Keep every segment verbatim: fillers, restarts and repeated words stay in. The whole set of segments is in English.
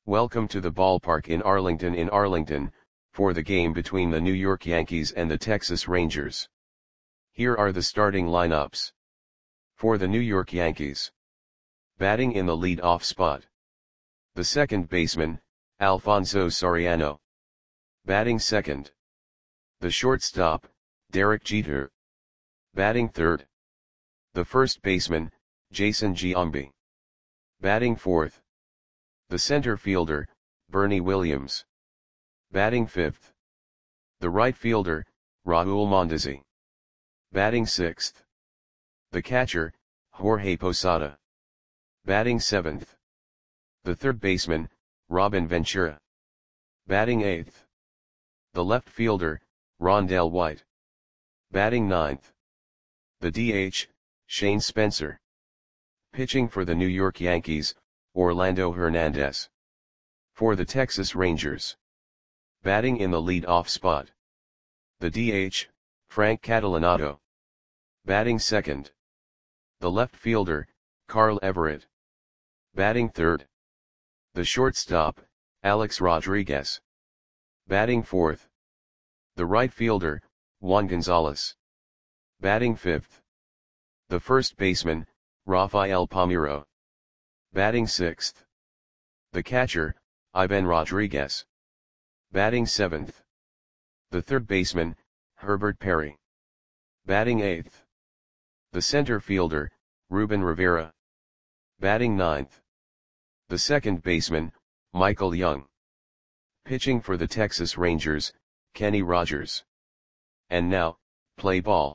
Welcome to the ballpark in Arlington in Arlington, for the game between the New York Yankees and the Texas Rangers. Here are the starting lineups. For the New York Yankees. Batting in the lead-off spot. The second baseman, Alfonso Soriano. Batting second. The shortstop, Derek Jeter. Batting third. The first baseman, Jason Giambi. Batting fourth. The center fielder, Bernie Williams. Batting fifth. The right fielder, Raul Mondesi. Batting sixth. The catcher, Jorge Posada. Batting seventh. The third baseman, Robin Ventura. Batting eighth. The left fielder, Rondell White. Batting ninth. The D H, Shane Spencer. Pitching for the New York Yankees, Orlando Hernandez. For the Texas Rangers. Batting in the lead-off spot. The D H, Frank Catalanotto. Batting second. The left fielder, Carl Everett. Batting third. The shortstop, Alex Rodriguez. Batting fourth. The right fielder, Juan Gonzalez. Batting fifth. The first baseman, Rafael Palmeiro. Batting sixth. The catcher, Ivan Rodriguez. Batting seventh. The third baseman, Herbert Perry. Batting eighth. The center fielder, Ruben Rivera. Batting ninth. The second baseman, Michael Young. Pitching for the Texas Rangers, Kenny Rogers. And now, play ball.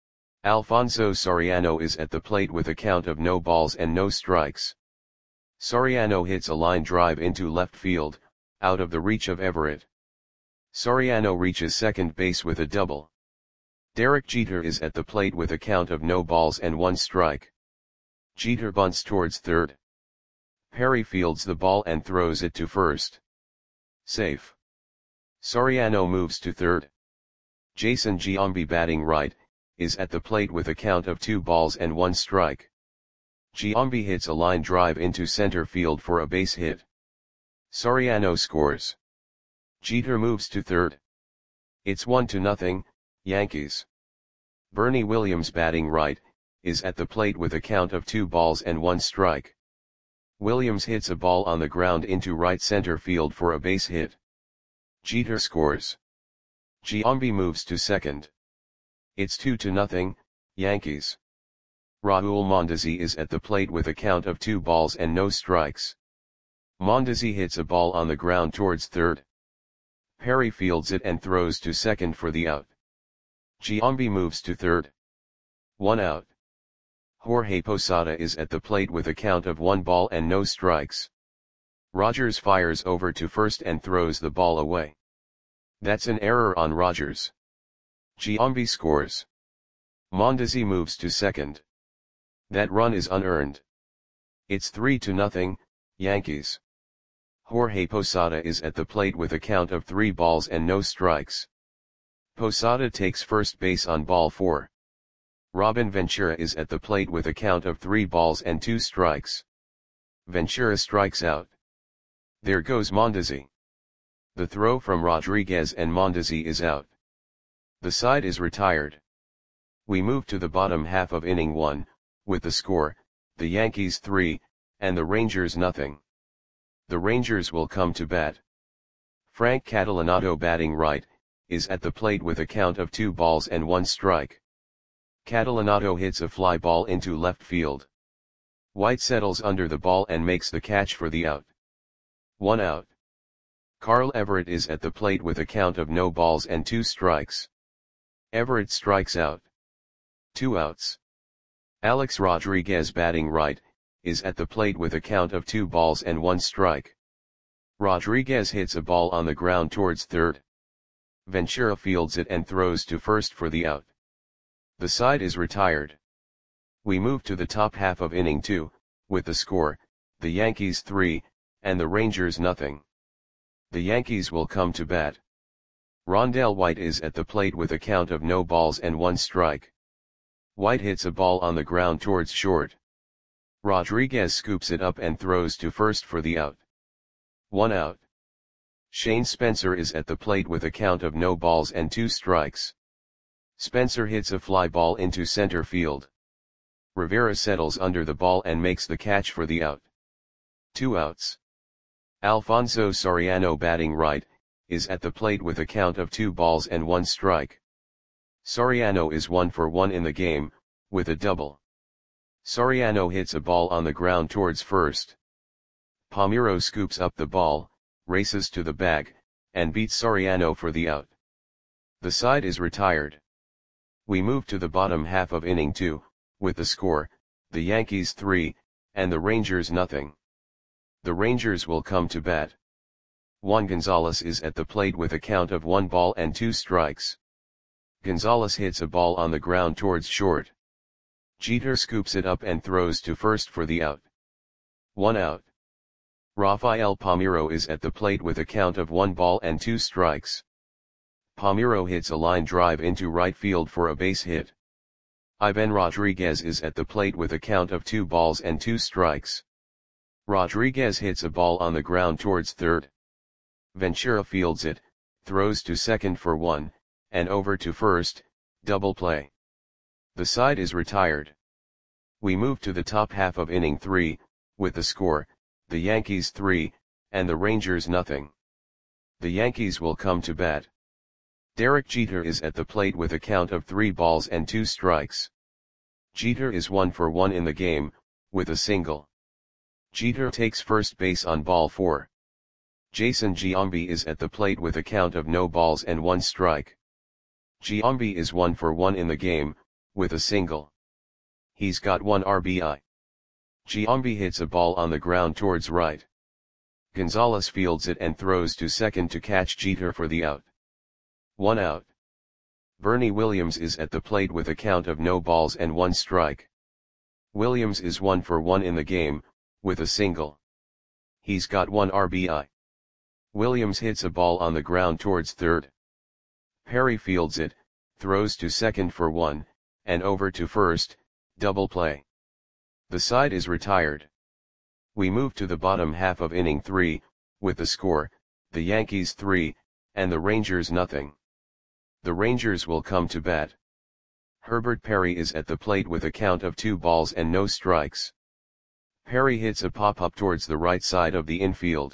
Alfonso Soriano is at the plate with a count of no balls and no strikes. Soriano hits a line drive into left field, out of the reach of Everett. Soriano reaches second base with a double. Derek Jeter is at the plate with a count of no balls and one strike. Jeter bunts towards third. Perry fields the ball and throws it to first. Safe. Soriano moves to third. Jason Giambi, batting right, is at the plate with a count of two balls and one strike. Giambi hits a line drive into center field for a base hit. Soriano scores. Jeter moves to third. It's one to nothing, Yankees. Bernie Williams, batting right, is at the plate with a count of two balls and one strike. Williams hits a ball on the ground into right center field for a base hit. Jeter scores. Giambi moves to second. It's two to nothing, Yankees. Raul Mondesi is at the plate with a count of two balls and no strikes. Mondesi hits a ball on the ground towards third. Perry fields it and throws to second for the out. Giambi moves to third. One out. Jorge Posada is at the plate with a count of one ball and no strikes. Rogers fires over to first and throws the ball away. That's an error on Rogers. Giambi scores. Mondesi moves to second. That run is unearned. It's three to nothing, Yankees. Jorge Posada is at the plate with a count of three balls and no strikes. Posada takes first base on ball four. Robin Ventura is at the plate with a count of three balls and two strikes. Ventura strikes out. There goes Mondesi. The throw from Rodriguez and Mondesi is out. The side is retired. We move to the bottom half of inning one, with the score, the Yankees three, and the Rangers nothing. The Rangers will come to bat. Frank Catalanotto, batting right, is at the plate with a count of two balls and one strike. Catalanotto hits a fly ball into left field. White settles under the ball and makes the catch for the out. One out. Carl Everett is at the plate with a count of no balls and two strikes. Everett strikes out. Two outs. Alex Rodriguez, batting right, is at the plate with a count of two balls and one strike. Rodriguez hits a ball on the ground towards third. Ventura fields it and throws to first for the out. The side is retired. We move to the top half of inning two, with the score, the Yankees three, and the Rangers nothing. The Yankees will come to bat. Rondell White is at the plate with a count of no balls and one strike. White hits a ball on the ground towards short. Rodriguez scoops it up and throws to first for the out. One out. Shane Spencer is at the plate with a count of no balls and two strikes. Spencer hits a fly ball into center field. Rivera settles under the ball and makes the catch for the out. Two outs. Alfonso Soriano, batting right, is at the plate with a count of two balls and one strike. Soriano is one for one in the game, with a double. Soriano hits a ball on the ground towards first. Palmeiro scoops up the ball, races to the bag, and beats Soriano for the out. The side is retired. We move to the bottom half of inning two, with the score, the Yankees three, and the Rangers nothing. The Rangers will come to bat. Juan Gonzalez is at the plate with a count of one ball and two strikes. Gonzalez hits a ball on the ground towards short. Jeter scoops it up and throws to first for the out. One out. Rafael Palmeiro is at the plate with a count of one ball and two strikes. Palmeiro hits a line drive into right field for a base hit. Ivan Rodriguez is at the plate with a count of two balls and two strikes. Rodriguez hits a ball on the ground towards third. Ventura fields it, throws to second for one, and over to first, double play. The side is retired. We move to the top half of inning three, with the score, the Yankees three, and the Rangers nothing. The Yankees will come to bat. Derek Jeter is at the plate with a count of three balls and two strikes. Jeter is one for one in the game, with a single. Jeter takes first base on ball four. Jason Giambi is at the plate with a count of no balls and one strike. Giambi is one for one in the game, with a single. He's got one R B I. Giambi hits a ball on the ground towards right. Gonzalez fields it and throws to second to catch Jeter for the out. One out. Bernie Williams is at the plate with a count of no balls and one strike. Williams is one for one in the game, with a single. He's got one R B I. Williams hits a ball on the ground towards third. Perry fields it, throws to second for one, and over to first, double play. The side is retired. We move to the bottom half of inning three, with the score, the Yankees three, and the Rangers nothing. The Rangers will come to bat. Herbert Perry is at the plate with a count of two balls and no strikes. Perry hits a pop-up towards the right side of the infield.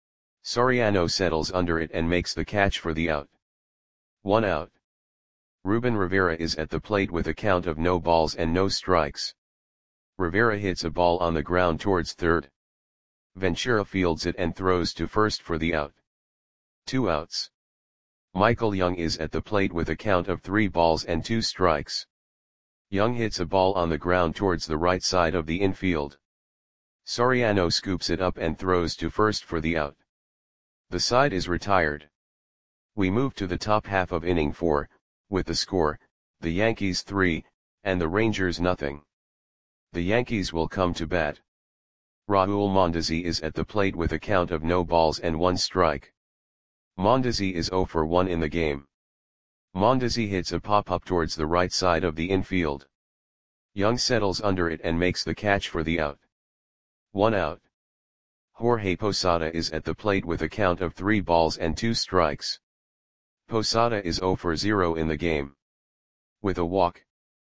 Soriano settles under it and makes the catch for the out. One out. Ruben Rivera is at the plate with a count of no balls and no strikes. Rivera hits a ball on the ground towards third. Ventura fields it and throws to first for the out. Two outs. Michael Young is at the plate with a count of three balls and two strikes. Young hits a ball on the ground towards the right side of the infield. Soriano scoops it up and throws to first for the out. The side is retired. We move to the top half of inning four, with the score, the Yankees three, and the Rangers nothing. The Yankees will come to bat. Raul Mondesi is at the plate with a count of no balls and one strike. Mondesi is zero for one in the game. Mondesi hits a pop-up towards the right side of the infield. Young settles under it and makes the catch for the out. One out. Jorge Posada is at the plate with a count of three balls and two strikes. Posada is zero for zero in the game. With a walk.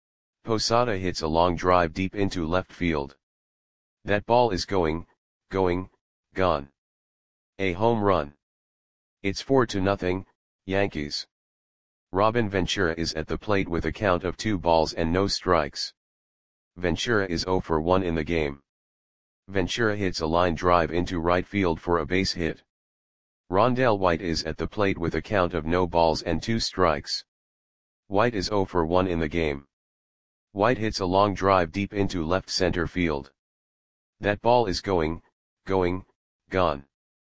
Posada hits a long drive deep into left field. That ball is going, going, gone. A home run. It's four to nothing, Yankees. Robin Ventura is at the plate with a count of two balls and no strikes. Ventura is zero for one in the game. Ventura hits a line drive into right field for a base hit. Rondell White is at the plate with a count of no balls and two strikes. White is zero for one in the game. White hits a long drive deep into left center field. That ball is going, going, gone.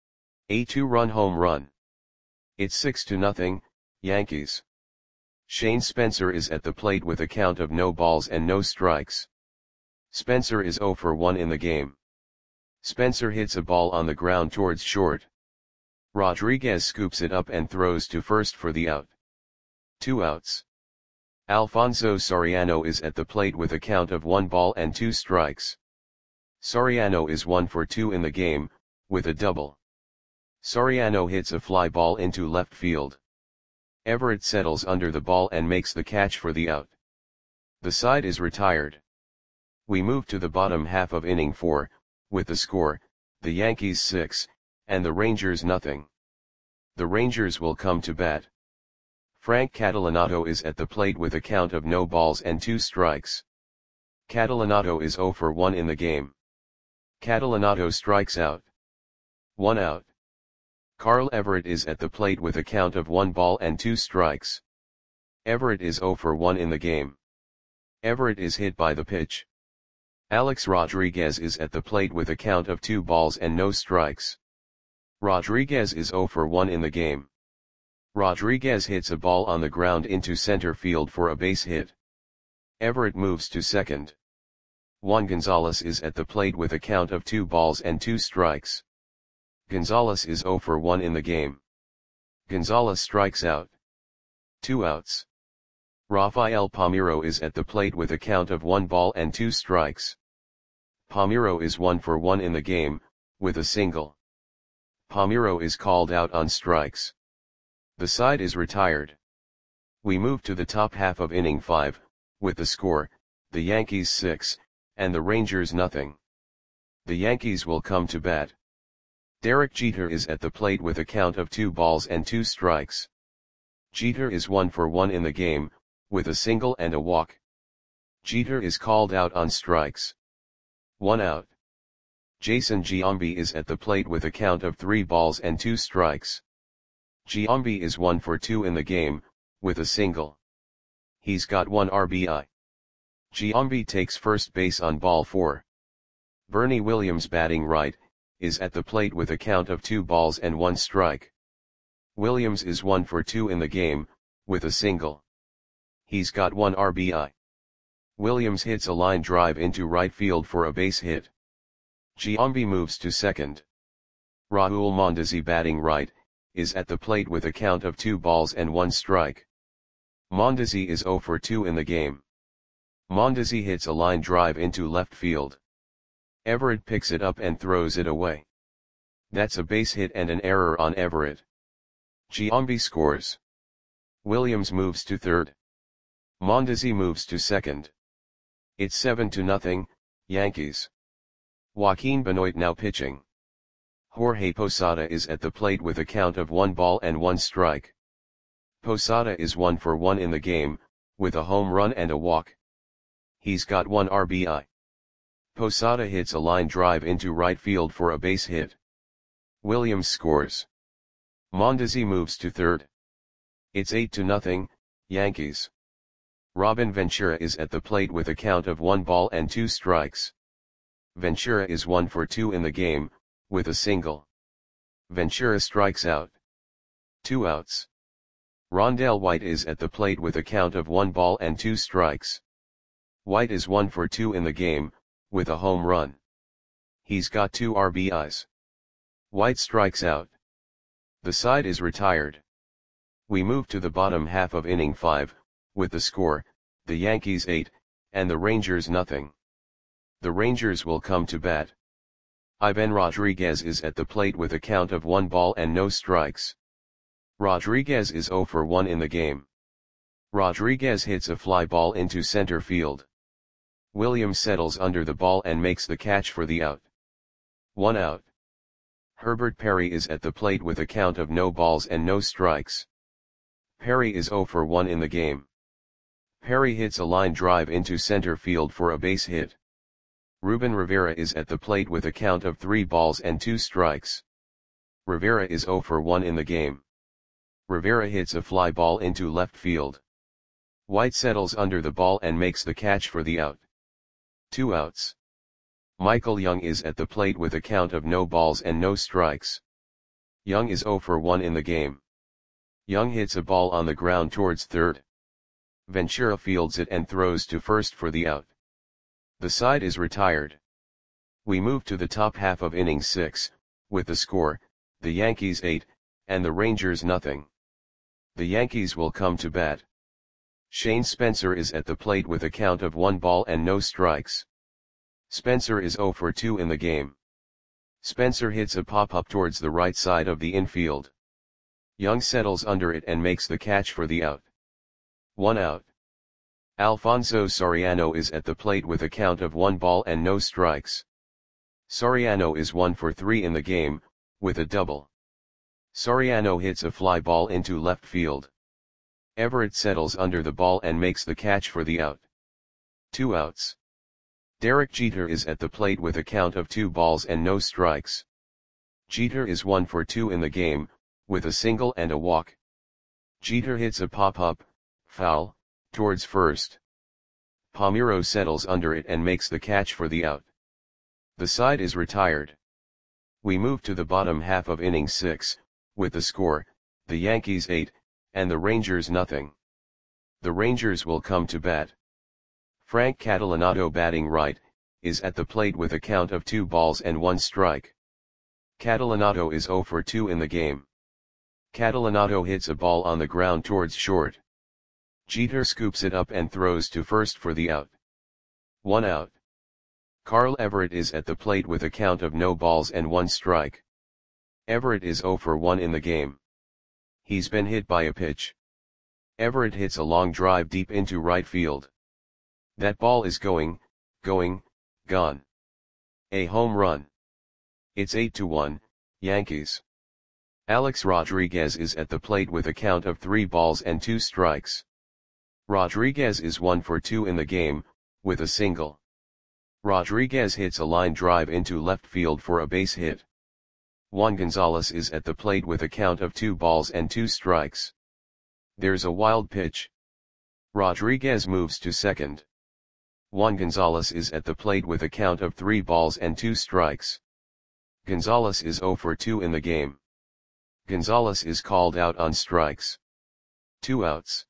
A two-run home run. It's six to nothing, Yankees. Shane Spencer is at the plate with a count of no balls and no strikes. Spencer is zero for one in the game. Spencer hits a ball on the ground towards short. Rodriguez scoops it up and throws to first for the out. Two outs. Alfonso Soriano is at the plate with a count of one ball and two strikes. Soriano is one for two in the game, with a double. Soriano hits a fly ball into left field. Everett settles under the ball and makes the catch for the out. The side is retired. We move to the bottom half of inning four, with the score, the Yankees six, and the Rangers nothing. The Rangers will come to bat. Frank Catalanotto is at the plate with a count of no balls and two strikes. Catalanotto is oh for one in the game. Catalanotto strikes out. One out. Carl Everett is at the plate with a count of one ball and two strikes. Everett is oh for one in the game. Everett is hit by the pitch. Alex Rodriguez is at the plate with a count of two balls and no strikes. Rodriguez is oh for one in the game. Rodriguez hits a ball on the ground into center field for a base hit. Everett moves to second. Juan Gonzalez is at the plate with a count of two balls and two strikes. Gonzalez is oh for one in the game. Gonzalez strikes out. Two outs. Rafael Palmeiro is at the plate with a count of one ball and two strikes. Palmeiro is one for one in the game, with a single. Palmeiro is called out on strikes. The side is retired. We move to the top half of inning five, with the score, the Yankees six, and the Rangers nothing. The Yankees will come to bat. Derek Jeter is at the plate with a count of two balls and two strikes. Jeter is one for one in the game, with a single and a walk. Jeter is called out on strikes. One out. Jason Giambi is at the plate with a count of three balls and two strikes. Giambi is one for two in the game, with a single. He's got one R B I. Giambi takes first base on ball four. Bernie Williams, batting right, is at the plate with a count of two balls and one strike. Williams is one for two in the game, with a single. He's got one R B I. Williams hits a line drive into right field for a base hit. Giambi moves to second. Raul Mondesi, batting right, is at the plate with a count of two balls and one strike. Mondesi is oh for two in the game. Mondesi hits a line drive into left field. Everett picks it up and throws it away. That's a base hit and an error on Everett. Giambi scores. Williams moves to third. Mondesi moves to second. It's seven to nothing, Yankees. Joaquin Benoit now pitching. Jorge Posada is at the plate with a count of one ball and one strike. Posada is one for one in the game, with a home run and a walk. He's got one R B I. Posada hits a line drive into right field for a base hit. Williams scores. Mondesi moves to third. It's eight to nothing, Yankees. Robin Ventura is at the plate with a count of one ball and two strikes. Ventura is one for two in the game, with a single. Ventura strikes out. Two outs. Rondell White is at the plate with a count of one ball and two strikes. White is one for two in the game, with a home run. He's got two R B Is. White strikes out. The side is retired. We move to the bottom half of inning five, with the score, the Yankees eight, and the Rangers nothing. The Rangers will come to bat. Ivan Rodriguez is at the plate with a count of one ball and no strikes. Rodriguez is oh for one in the game. Rodriguez hits a fly ball into center field. Williams settles under the ball and makes the catch for the out. One out. Herbert Perry is at the plate with a count of no balls and no strikes. Perry is oh for one in the game. Perry hits a line drive into center field for a base hit. Ruben Rivera is at the plate with a count of three balls and two strikes. Rivera is oh for one in the game. Rivera hits a fly ball into left field. White settles under the ball and makes the catch for the out. Two outs. Michael Young is at the plate with a count of no balls and no strikes. Young is oh for one in the game. Young hits a ball on the ground towards third. Ventura fields it and throws to first for the out. The side is retired. We move to the top half of inning six, with the score, the Yankees eight, and the Rangers nothing. The Yankees will come to bat. Shane Spencer is at the plate with a count of one ball and no strikes. Spencer is oh for two in the game. Spencer hits a pop-up towards the right side of the infield. Young settles under it and makes the catch for the out. One out. Alfonso Soriano is at the plate with a count of one ball and no strikes. Soriano is one for three in the game, with a double. Soriano hits a fly ball into left field. Everett settles under the ball and makes the catch for the out. Two outs. Derek Jeter is at the plate with a count of two balls and no strikes. Jeter is one for two in the game, with a single and a walk. Jeter hits a pop-up, foul, towards first. Palmeiro settles under it and makes the catch for the out. The side is retired. We move to the bottom half of inning six, with the score, the Yankees eight, and the Rangers nothing. The Rangers will come to bat. Frank Catalanotto, batting right, is at the plate with a count of two balls and one strike. Catalanotto is zero for two in the game. Catalanotto hits a ball on the ground towards short. Jeter scoops it up and throws to first for the out. One out. Carl Everett is at the plate with a count of no balls and one strike. Everett is zero for one in the game. He's been hit by a pitch. Everett hits a long drive deep into right field. That ball is going, going, gone. A home run. It's eight to one, Yankees. Alex Rodriguez is at the plate with a count of three balls and two strikes. Rodriguez is one for two in the game, with a single. Rodriguez hits a line drive into left field for a base hit. Juan Gonzalez is at the plate with a count of two balls and two strikes. There's a wild pitch. Rodriguez moves to second. Juan Gonzalez is at the plate with a count of three balls and two strikes. Gonzalez is zero for two in the game. Gonzalez is called out on strikes. Two outs.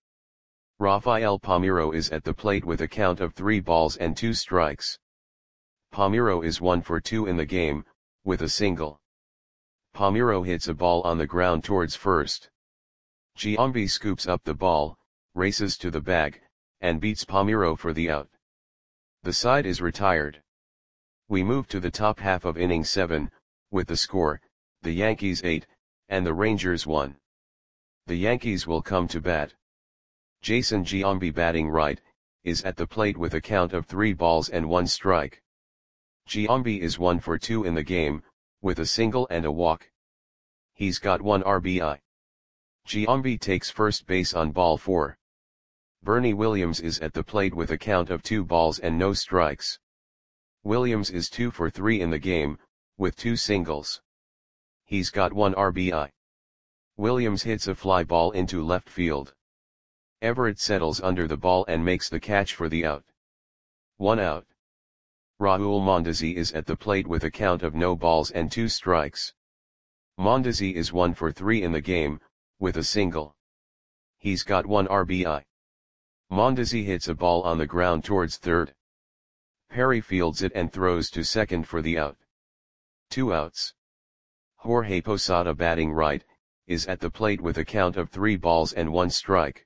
Rafael Palmeiro is at the plate with a count of three balls and two strikes. Palmeiro is one for two in the game, with a single. Palmeiro hits a ball on the ground towards first. Giambi scoops up the ball, races to the bag, and beats Palmeiro for the out. The side is retired. We move to the top half of inning seven, with the score, the Yankees eight, and the Rangers one. The Yankees will come to bat. Jason Giambi, batting right, is at the plate with a count of three balls and one strike. Giambi is one for two in the game, with a single and a walk. He's got one R B I. Giambi takes first base on ball four. Bernie Williams is at the plate with a count of two balls and no strikes. Williams is two for three in the game, with two singles. He's got one R B I. Williams hits a fly ball into left field. Everett settles under the ball and makes the catch for the out. One out. Raul Mondesi is at the plate with a count of no balls and two strikes. Mondesi is one for three in the game, with a single. He's got one R B I. Mondesi hits a ball on the ground towards third. Perry fields it and throws to second for the out. Two outs. Jorge Posada, batting right, is at the plate with a count of three balls and one strike.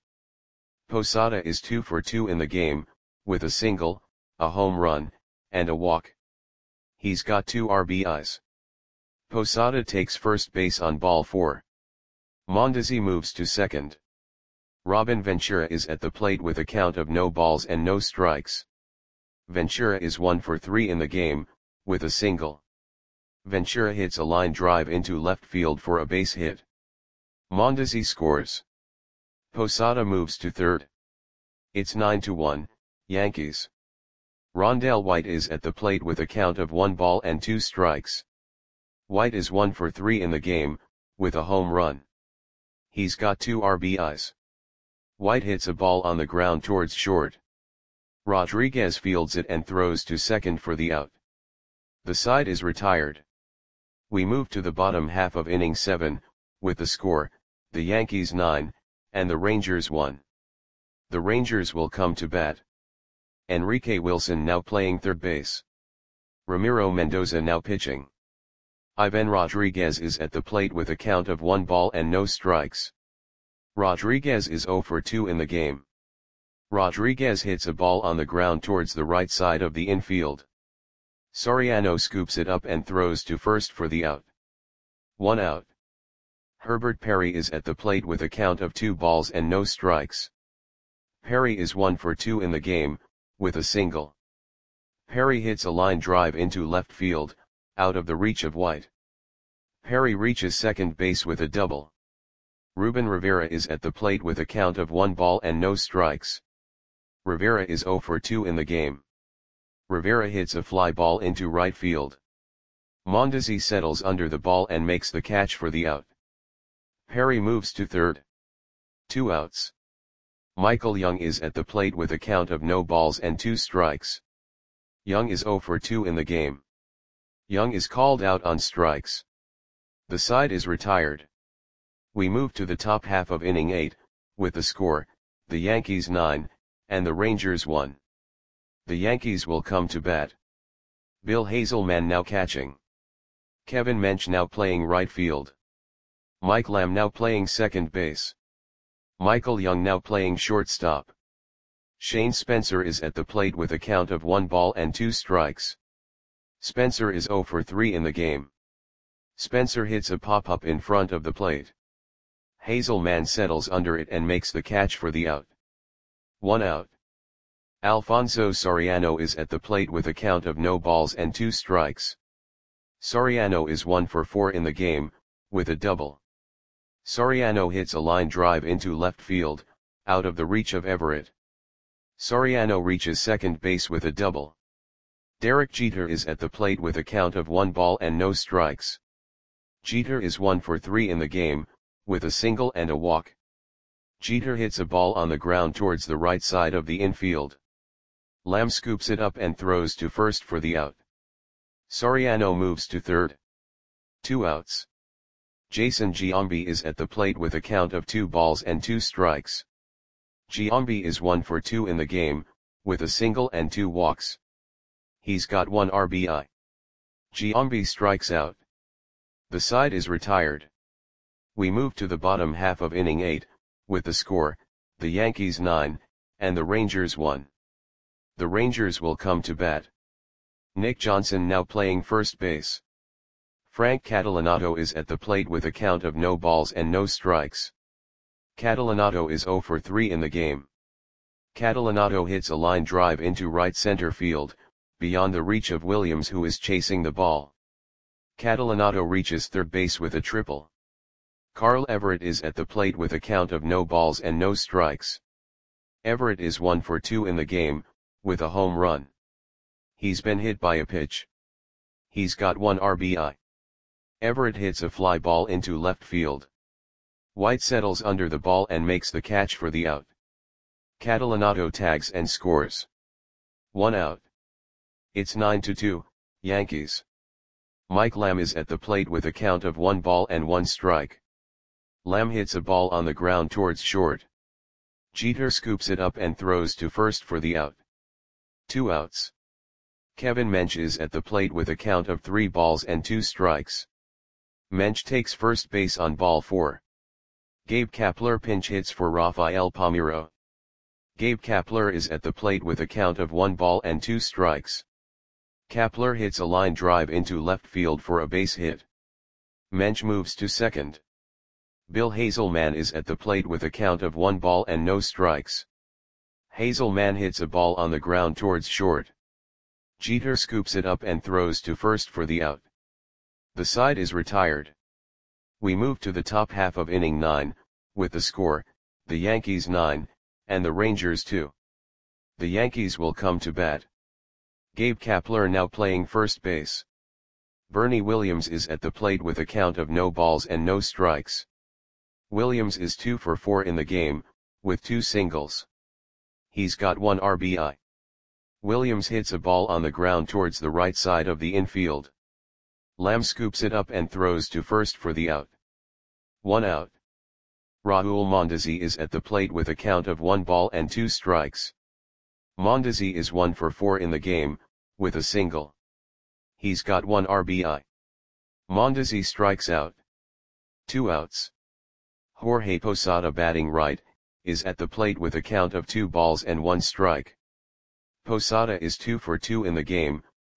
Posada is two for two in the game, with a single, a home run, and a walk. He's got two R B Is. Posada takes first base on ball four. Mondesi moves to second. Robin Ventura is at the plate with a count of no balls and no strikes. Ventura is one for three in the game, with a single. Ventura hits a line drive into left field for a base hit. Mondesi scores. Posada moves to third. It's nine to one, Yankees. Rondell White is at the plate with a count of one ball and two strikes. White is one for three in the game, with a home run. He's got two R B Is. White hits a ball on the ground towards short. Rodriguez fields it and throws to second for the out. The side is retired. We move to the bottom half of inning seven, with the score, the Yankees nine, and the Rangers one. The Rangers will come to bat. Enrique Wilson now playing third base. Ramiro Mendoza now pitching. Ivan Rodriguez is at the plate with a count of one ball and no strikes. Rodriguez is zero for two in the game. Rodriguez hits a ball on the ground towards the right side of the infield. Soriano scoops it up and throws to first for the out. One out. Herbert Perry is at the plate with a count of two balls and no strikes. Perry is one for two in the game, with a single. Perry hits a line drive into left field, out of the reach of White. Perry reaches second base with a double. Ruben Rivera is at the plate with a count of one ball and no strikes. Rivera is zero for two in the game. Rivera hits a fly ball into right field. Mondesi settles under the ball and makes the catch for the out. Perry moves to third. Two outs. Michael Young is at the plate with a count of no balls and two strikes. Young is zero for two in the game. Young is called out on strikes. The side is retired. We move to the top half of inning eight, with the score, the Yankees nine, and the Rangers one. The Yankees will come to bat. Bill Hazelman now catching. Kevin Mench now playing right field. Mike Lamb now playing second base. Michael Young now playing shortstop. Shane Spencer is at the plate with a count of one ball and two strikes. Spencer is zero for three in the game. Spencer hits a pop-up in front of the plate. Hazelman settles under it and makes the catch for the out. One out. Alfonso Soriano is at the plate with a count of no balls and two strikes. Soriano is one for four in the game, with a double. Soriano hits a line drive into left field, out of the reach of Everett. Soriano reaches second base with a double. Derek Jeter is at the plate with a count of one ball and no strikes. Jeter is one for three in the game, with a single and a walk. Jeter hits a ball on the ground towards the right side of the infield. Lamb scoops it up and throws to first for the out. Soriano moves to third. Two outs. Jason Giambi is at the plate with a count of two balls and two strikes. Giambi is one for two in the game, with a single and two walks. He's got one R B I. Giambi strikes out. The side is retired. We move to the bottom half of inning eight, with the score, the Yankees nine, and the Rangers one. The Rangers will come to bat. Nick Johnson now playing first base. Frank Catalanato is at the plate with a count of no balls and no strikes. Catalanato is zero for three in the game. Catalanato hits a line drive into right center field, beyond the reach of Williams, who is chasing the ball. Catalanato reaches third base with a triple. Carl Everett is at the plate with a count of no balls and no strikes. Everett is one for two in the game, with a home run. He's been hit by a pitch. He's got one R B I. Everett hits a fly ball into left field. White settles under the ball and makes the catch for the out. Catalanato tags and scores. One out. It's nine to two, Yankees. Mike Lamb is at the plate with a count of one ball and one strike. Lamb hits a ball on the ground towards short. Jeter scoops it up and throws to first for the out. Two outs. Kevin Mench is at the plate with a count of three balls and two strikes. Mench takes first base on ball four. Gabe Kapler pinch hits for Rafael Palmeiro. Gabe Kapler is at the plate with a count of one ball and two strikes. Kapler hits a line drive into left field for a base hit. Mench moves to second. Bill Hazelman is at the plate with a count of one ball and no strikes. Hazelman hits a ball on the ground towards short. Jeter scoops it up and throws to first for the out. The side is retired. We move to the top half of inning nine, with the score, the Yankees nine, and the Rangers two. The Yankees will come to bat. Gabe Kapler now playing first base. Bernie Williams is at the plate with a count of no balls and no strikes. Williams is two for four in the game, with two singles. He's got one R B I. Williams hits a ball on the ground towards the right side of the infield. Lamb scoops it up and throws to first for the out. One out. Raul Mondesi is at the plate with a count of one ball and two strikes. Mondesi is one for four in the game, with a single. He's got one R B I. Mondesi strikes out. Two outs. Jorge Posada, batting right, is at the plate with a count of two balls and one strike. Posada is two for two in the game,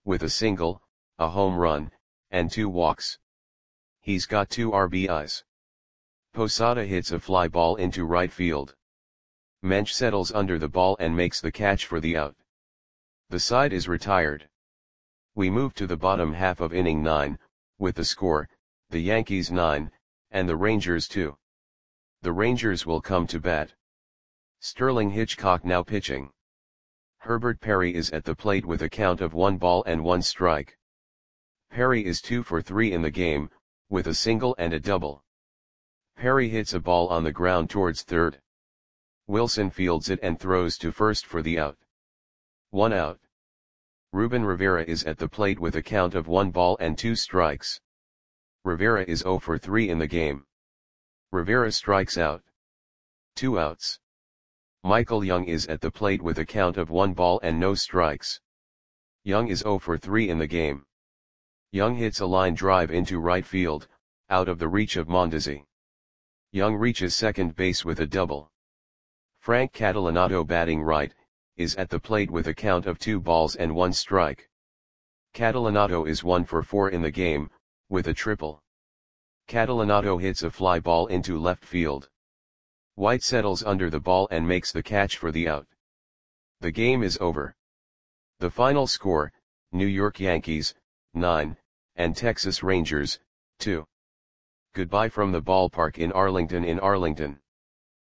with a single, a home run, and two walks. He's got two R B Is. Posada hits a fly ball into right field. Mensch settles under the ball and makes the catch for the out. The side is retired. We move to the bottom half of inning nine, with the score, the Yankees nine, and the Rangers two. The Rangers will come to bat. Sterling Hitchcock now pitching. Herbert Perry is at the plate with a count of one ball and one strike. Perry is two for three in the game, with a single and a double. Perry hits a ball on the ground towards third. Wilson fields it and throws to first for the out. One out. Ruben Rivera is at the plate with a count of one ball and two strikes. Rivera is zero for three in the game. Rivera strikes out. Two outs. Michael Young is at the plate with a count of one ball and no strikes. Young is zero for three in the game. Young hits a line drive into right field, out of the reach of Mondesi. Young reaches second base with a double. Frank Catalanotto, batting right, is at the plate with a count of two balls and one strike. Catalanotto is one for four in the game, with a triple. Catalanotto hits a fly ball into left field. White settles under the ball and makes the catch for the out. The game is over. The final score, New York Yankees, nine, and Texas Rangers, two. Goodbye from the ballpark in Arlington in Arlington.